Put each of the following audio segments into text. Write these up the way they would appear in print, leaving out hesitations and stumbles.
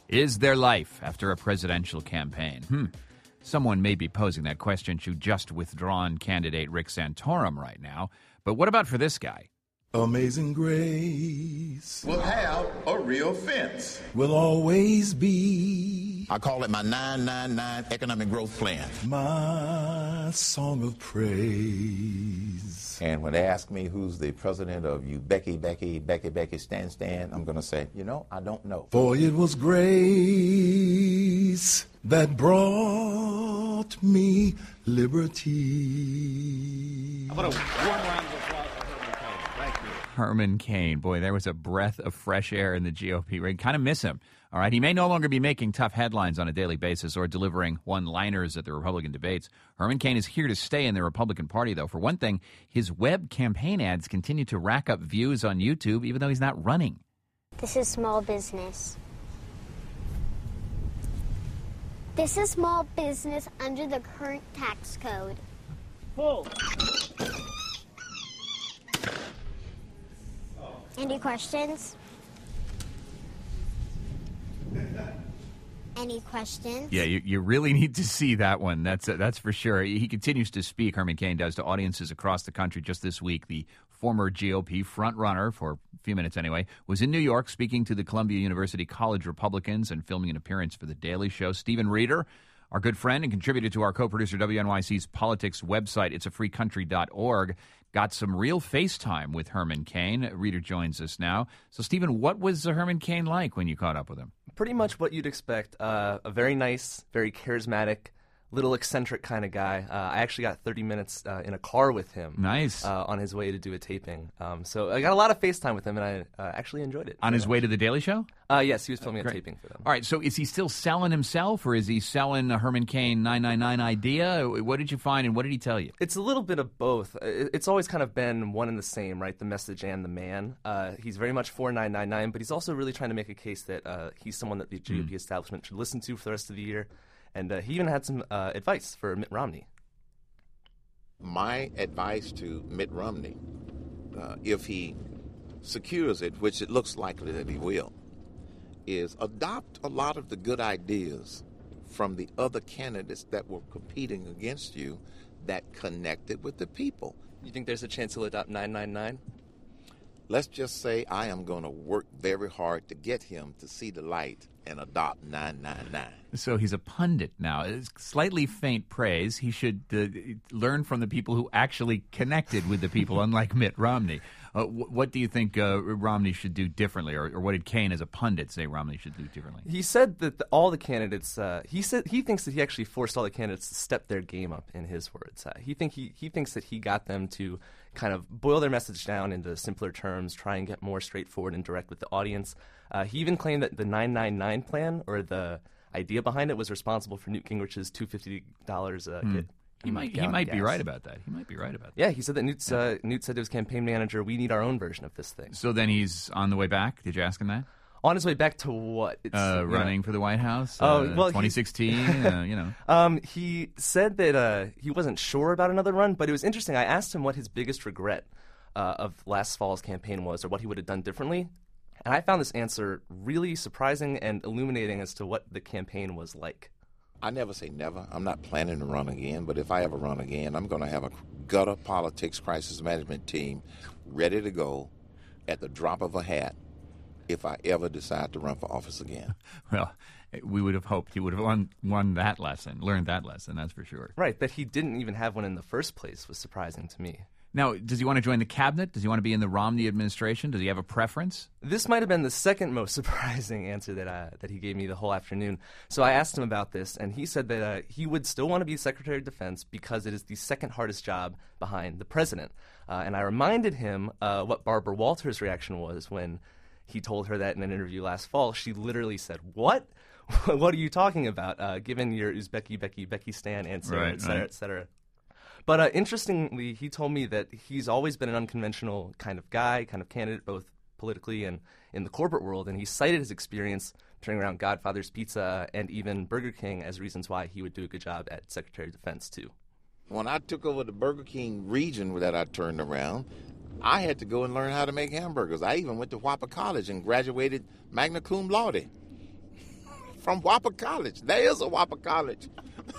Is there life after a presidential campaign? Someone may be posing that question to just withdrawn candidate Rick Santorum right now. But what about for this guy? Amazing grace will have a real fence. Will always be. I call it my 999 economic growth plan. My song of praise. And when they ask me who's the president of you, Becky, Stan, I'm going to say, I don't know. For it was grace that brought me liberty. How about a warm round of applause for Herman Cain? Thank you. Herman Cain. Boy, there was a breath of fresh air in the GOP ring. Kind of miss him. All right, he may no longer be making tough headlines on a daily basis or delivering one-liners at the Republican debates. Herman Cain is here to stay in the Republican Party, though. For one thing, his web campaign ads continue to rack up views on YouTube, even though he's not running. This is small business. This is small business under the current tax code. Full. Any questions? Any questions? Yeah, you really need to see that one. That's for sure. He continues to speak, Herman Cain does, to audiences across the country. Just this week, the former GOP frontrunner, for a few minutes anyway, was in New York speaking to the Columbia University College Republicans and filming an appearance for The Daily Show. Stephen Reeder, our good friend and contributor to our co-producer WNYC's politics website, itsafreecountry.org, got some real FaceTime with Herman Cain. Reeder joins us now. So, Stephen, what was Herman Cain like when you caught up with him? Pretty much what you'd expect. A very nice, very charismatic, little eccentric kind of guy. I actually got 30 minutes in a car with him. Nice. On his way to do a taping. So I got a lot of FaceTime with him, and I actually enjoyed it. On his way to The Daily Show? Yes, he was filming a taping for them. All right, so is he still selling himself, or is he selling a Herman Cain 999 idea? What did you find, and what did he tell you? It's a little bit of both. It's always kind of been one and the same, right? The message and the man. He's very much for 999, but he's also really trying to make a case that he's someone that the GOP establishment should listen to for the rest of the year. And he even had some advice for Mitt Romney. My advice to Mitt Romney, if he secures it, which it looks likely that he will, is adopt a lot of the good ideas from the other candidates that were competing against you that connected with the people. You think there's a chance he'll adopt 999? Let's just say I am going to work very hard to get him to see the light and adopt 999. So he's a pundit now. It's slightly faint praise. He should learn from the people who actually connected with the people, unlike Mitt Romney. What do you think Romney should do differently, or what did Cain as a pundit say Romney should do differently? He said that all the candidates. He thinks that he actually forced all the candidates to step their game up. In his words, he thinks that he got them to kind of boil their message down into simpler terms, try and get more straightforward and direct with the audience. He even claimed that the 999 plan, or the idea behind it, was responsible for Newt Gingrich's $250 hit. He might be right about that. Yeah, he said that Newt said to his campaign manager, "We need our own version of this thing." So then he's on the way back. Did you ask him that? On his way back to what? Running for the White House. 2016. He said that he wasn't sure about another run, but it was interesting. I asked him what his biggest regret of last fall's campaign was, or what he would have done differently. And I found this answer really surprising and illuminating as to what the campaign was like. I never say never. I'm not planning to run again, but if I ever run again, I'm going to have a gutter politics crisis management team ready to go at the drop of a hat if I ever decide to run for office again. Well, we would have hoped he would have learned that lesson, that's for sure. Right, that he didn't even have one in the first place was surprising to me. Now, does he want to join the cabinet? Does he want to be in the Romney administration? Does he have a preference? This might have been the second most surprising answer that he gave me the whole afternoon. So I asked him about this, and he said that he would still want to be Secretary of Defense because it is the second hardest job behind the president. And I reminded him what Barbara Walters' reaction was when he told her that in an interview last fall. She literally said, "What? What are you talking about? Given your Uzbeki Stan answer, et cetera, et cetera." But interestingly, he told me that he's always been an unconventional kind of guy, kind of candidate, both politically and in the corporate world. And he cited his experience turning around Godfather's Pizza and even Burger King as reasons why he would do a good job at Secretary of Defense, too. When I took over the Burger King region that I turned around, I had to go and learn how to make hamburgers. I even went to Whopper College and graduated magna cum laude. from Whopper College. There is a Whopper College.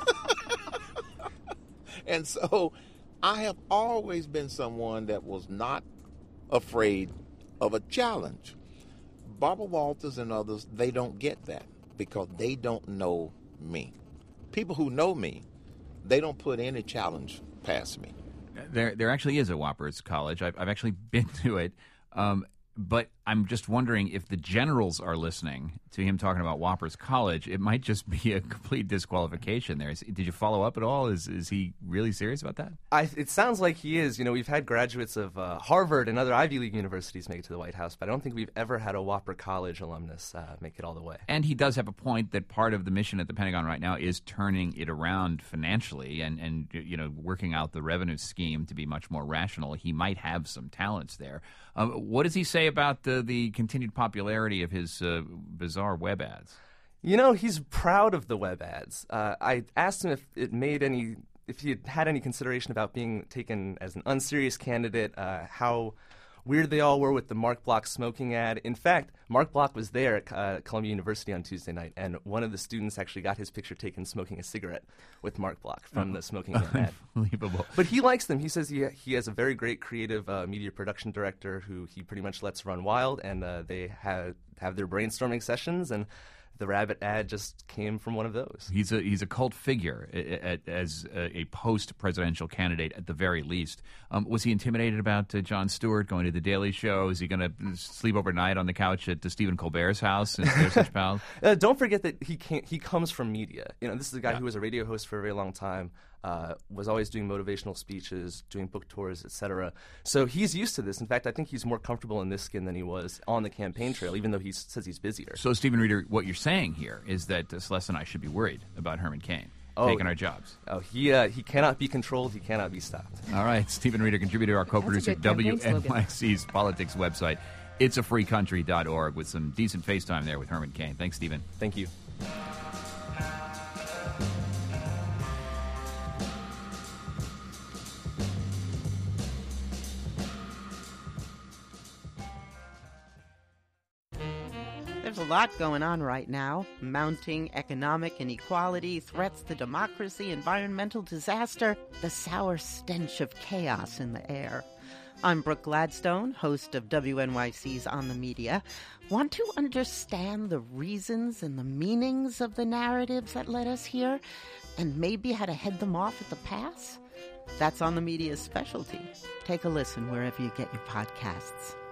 And so I have always been someone that was not afraid of a challenge. Barbara Walters and others, they don't get that because they don't know me. People who know me, they don't put any challenge past me. There actually is a Whoppers College. I've actually been to it. But I'm just wondering if the generals are listening to him talking about Whoppers College, it might just be a complete disqualification there. Did you follow up at all? Is he really serious about that? It sounds like he is. You know, we've had graduates of Harvard and other Ivy League universities make it to the White House, but I don't think we've ever had a Whopper College alumnus make it all the way. And he does have a point that part of the mission at the Pentagon right now is turning it around financially and you know, working out the revenue scheme to be much more rational. He might have some talents there. What does he say about the continued popularity of his bizarre web ads? You know, he's proud of the web ads. I asked him if he had any consideration about being taken as an unserious candidate, how weird they all were with the Mark Block smoking ad. In fact, Mark Block was there at Columbia University on Tuesday night, and one of the students actually got his picture taken smoking a cigarette with Mark Block from the smoking ad. Unbelievable. But he likes them. He says he has a very great creative media production director who he pretty much lets run wild, and they have their brainstorming sessions, and the rabbit ad just came from one of those. He's a cult figure as a post-presidential candidate at the very least. Was he intimidated about Jon Stewart going to The Daily Show? Is he going to sleep overnight on the couch at Stephen Colbert's house? Since they're such pals? Don't forget that he comes from media. You know, this is a guy who was a radio host for a very long time. Was always doing motivational speeches, doing book tours, etc. So he's used to this. In fact, I think he's more comfortable in this skin than he was on the campaign trail, even though he says he's busier. So, Stephen Reeder, what you're saying here is that Celeste and I should be worried about Herman Cain taking our jobs. Oh, he cannot be controlled. He cannot be stopped. All right. Stephen Reeder, contributor, our co-producer, WNYC's politics website. Itsafreecountry.org with some decent FaceTime there with Herman Cain. Thanks, Stephen. Thank you. There's a lot going on right now. Mounting economic inequality, threats to democracy, environmental disaster, the sour stench of chaos in the air. I'm Brooke Gladstone, host of WNYC's On the Media. Want to understand the reasons and the meanings of the narratives that led us here, and maybe how to head them off at the pass? That's On the Media's specialty. Take a listen wherever you get your podcasts.